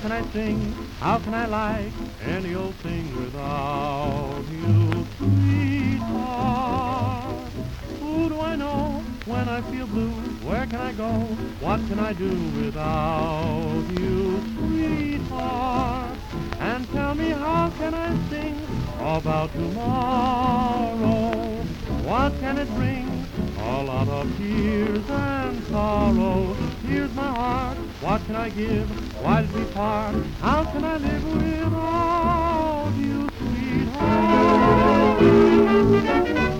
can I sing? How can I like any old thing without you, sweetheart? Who do I know when I feel blue? Where can I go? What can I do without you, sweetheart? And tell me, how can I sing about tomorrow? What can it bring? A lot of tears and sorrow. Here's my heart, what can I give? Why did we part? How can I live without you, sweetheart?